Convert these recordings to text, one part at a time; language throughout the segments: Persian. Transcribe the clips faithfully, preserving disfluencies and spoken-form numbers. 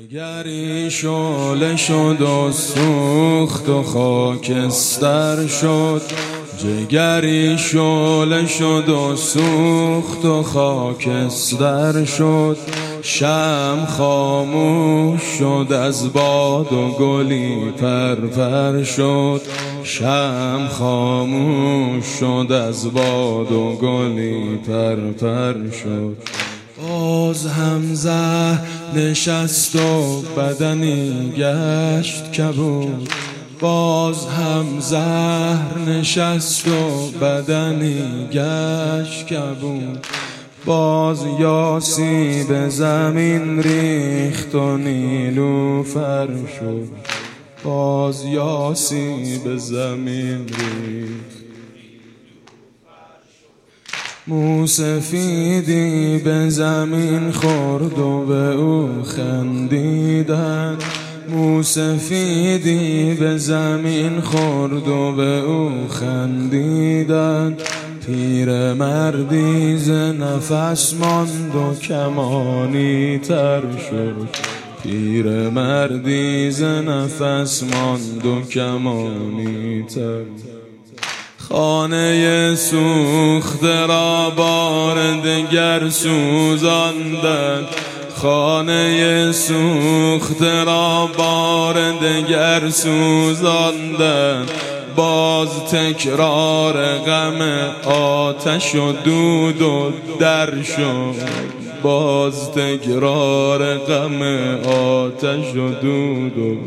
جگری شعله شد و سوخت و خاکستر شد. جگری شعله شد و سوخت و خاکستر شد. شمع خاموش شد از باد و گلی پرپر شد. شمع خاموش شد از باد و گلی پرپر شد. باز هم زهر نشست و بدنی گشت کبود. باز هم زهر نشست و بدنی گشت کبود. باز یاسی به زمین ریخت و نیلوفر شد. باز یاسی به زمین ریخت. موسفیدی به زمین خورد و به او خندیدن. موسفیدی به زمین خورد و به او خندیدن. پیر مردی ز نفس ماند و کمانی تر شد. پیر مردی ز نفس ماند و کمانی تر. خانه سوخته را بار دگر سوزاندند. خانه سوخته را بار دگر سوزاندند. باز تکرار غم آتش و دود و در شد. باز تکرار غم آتش و دود و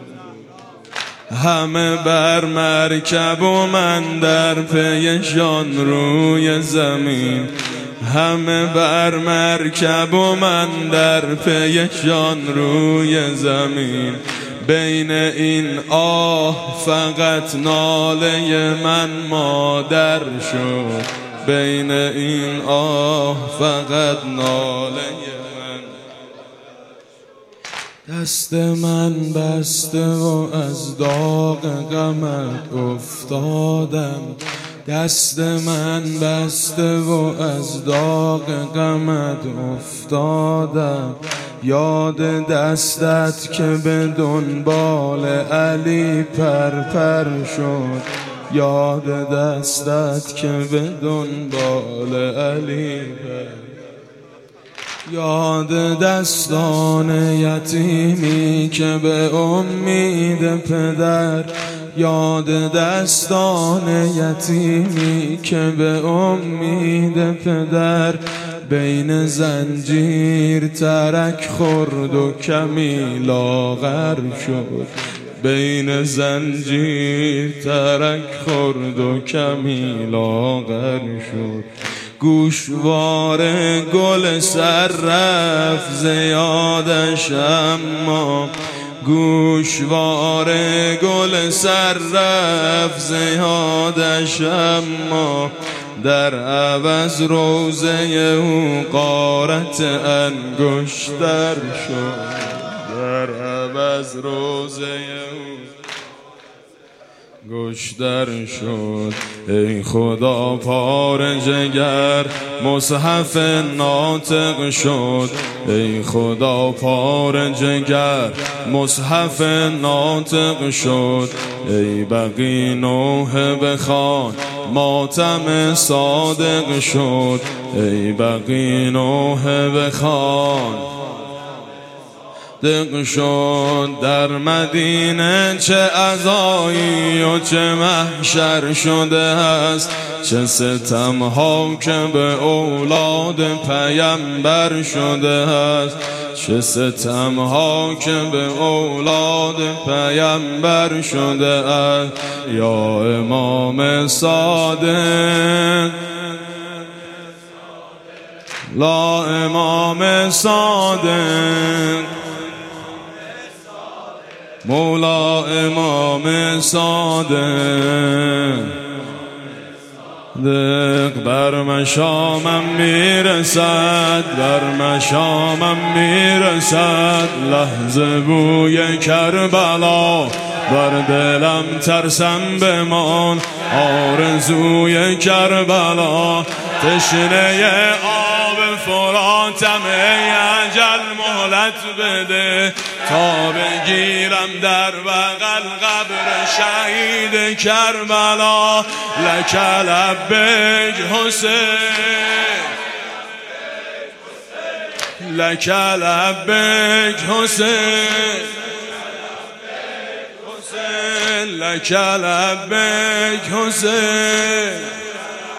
همه بر مرکب و من در پیشان روی زمین. همه بر مرکب و من در پیشان روی زمین. بین این آه فقط ناله من مادر شد. بین این آه فقط ناله من. دست من بسته و از داغ غمت افتادم. دست من بسته و از داغ غمت افتادم. یاد دستت که به دنبال علی پرپر شد. یاد دستت که به دنبال علی پر. یاد دستان یتیمی که به امید پدر. یاد دستان یتیمی که به امید پدر. بین زنجیر ترک خورد و کمی لاغر شد. بین زنجیر ترک خورد و کمی لاغر شد. گوشوار گل سر رفت زیادش اما. گوشوار گل سر رفت زیادش اما. در عوض روزه او غارت انگشتر شد. در عوض روزه او گشتر شد. ای خدا پار جگر مصحف ناطق شد. ای خدا پار جگر مصحف ناطق شد. ای بقی نوحه بخوان ماتم صادق شد. ای بقی نوحه بخوان دق شد. در مدینه چه عزایی و چه محشر شده است. چه ستم ها که به اولاد پیمبر شده است. چه ستم ها که به اولاد پیمبر شده است. یا امام صادق لا امام صادق مولا امام صادق. دق بر مشامم میرسد. بر مشامم میرسد. لحظه بوی کربلا بر دلم ترسم بمان آرزوی کربلا تشنه آب فراتم ای اجل مهلت بده تا بگیرم در بغل قبر شهید کربلا لک لبیک حسین لک لبیک حسین لک لبیک حسین